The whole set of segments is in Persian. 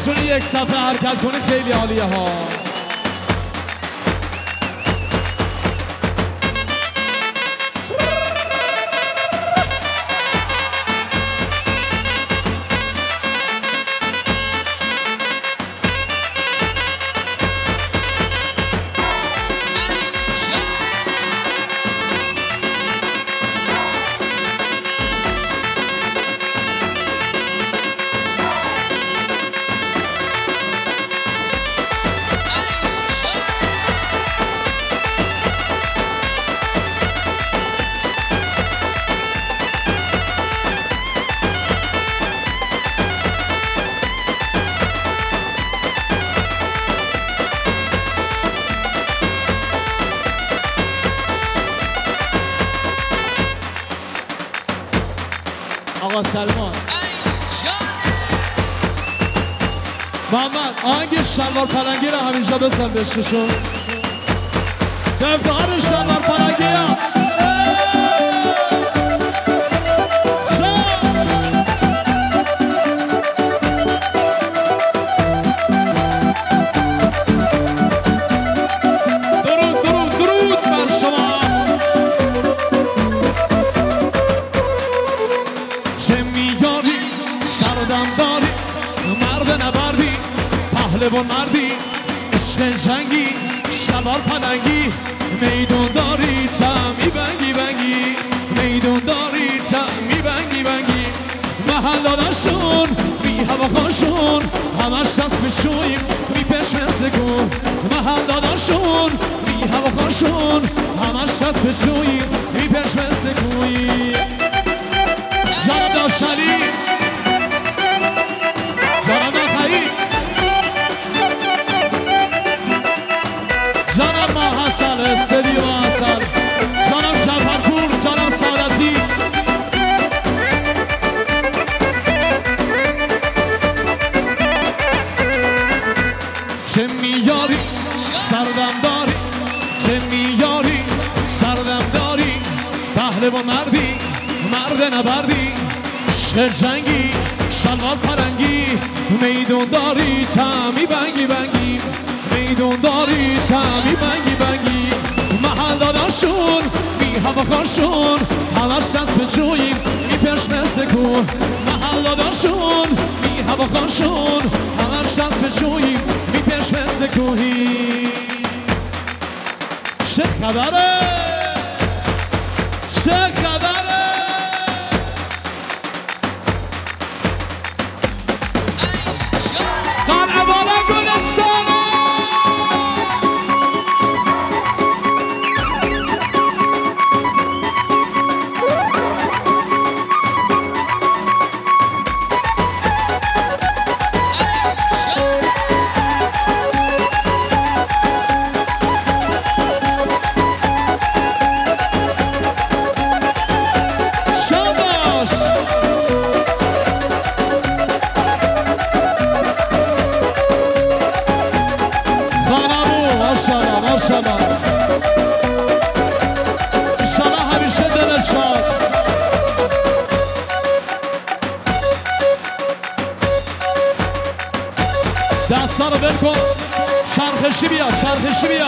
بتونی یک صفحه حرکت کنی خیلی عالیه ها. آقا سلمان محمد آهنگ شلوار پلنگی رو همینجا بزن بششون به افتخار شلوار پلنگی هم درود بر شما. چه میاری سردم داری مرد نبردی پهلوان مردی عشق جنگی شلوار پلنگی میدون داری تا میبنگی بنگی میدون داری تا میبنگی بنگی محلانشون بی هواخانشون همش دست بچویم میپش مثل گون محلانشون بی هواخانشون همش دست بچویم میپش مثل گویی. جانم داشتنی جانم نخیی جانم ما حسن سری و حسن جانم جعفرپور جانم سادتی چه میاری سردم داری چه میاری سردم داری پهلوان مردی مرد نبردی عشق جنگی شلوار پلنگی میدون داری تا میبنگی بنگی میدون داری تا میبنگی بنگی محلانشون بی هواخانشون همش دست به جوییم میپش مثل کون محلانشون بی هواخانشون همش دست به جوییم میپش مثل کوهی. چه خبره چه خبره دستا رو بل کن شرخشی بیا شرخشی بیا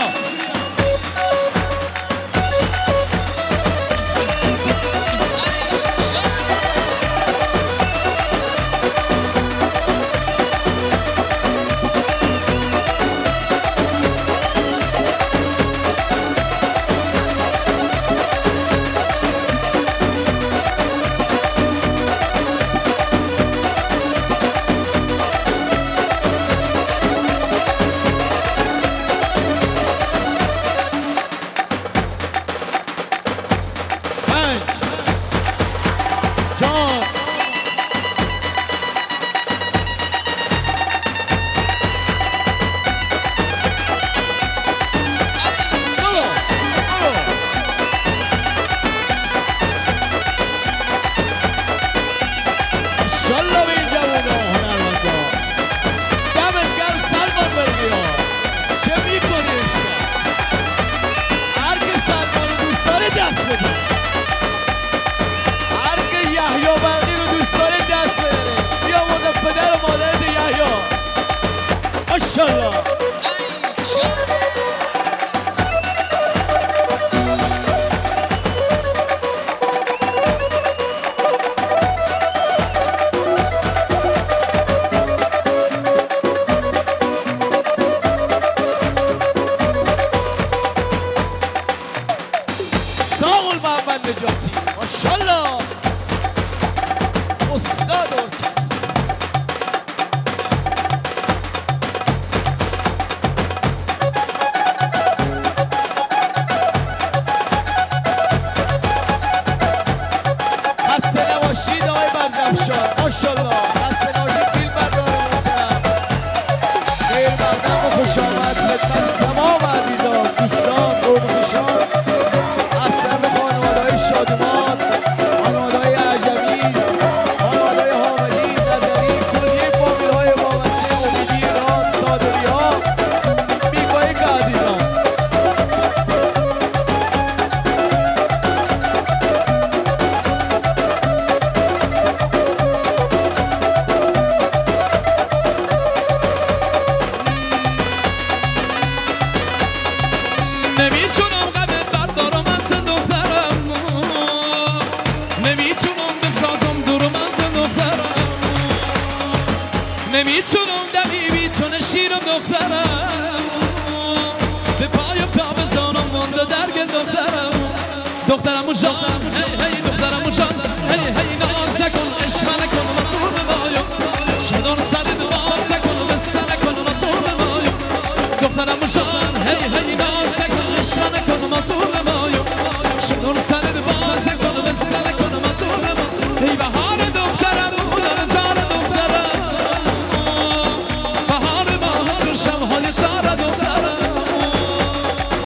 ماشاءالله ساقل محمد نجاتی ماشاءالله استاد ارکست خسته نباشید آقای بندمشاه ماشاءالله خسته نباشید فیلم بردار محترم خیر مقدم و خوش آمد خدمت تمام عزیزان دوستان قوم خوشان از طرف خانواده‌های شادمان خانواده‌های اعجمی خانواده‌های حامدی نظری کلیه فامیل‌های وابسته امیدی ایران صادری‌ها میگوییم که عزیزان نمیتونم قدت بردارم از دخترم نمیتونم بسازم دورم از دخترم نمیتونم دمی بیتونه شیرم دخترم به پای پا بزنم مانده درگل دخترم جان هی هی دخترم جان هی هی ناز نکن عشق نکن و تو ببایم شدان سرد باز نکن بسته نکن و تو ببایم دخترم جان هی هی ناز نکن عشق نکن و تو ببایم شدان سرد باز نکن بسته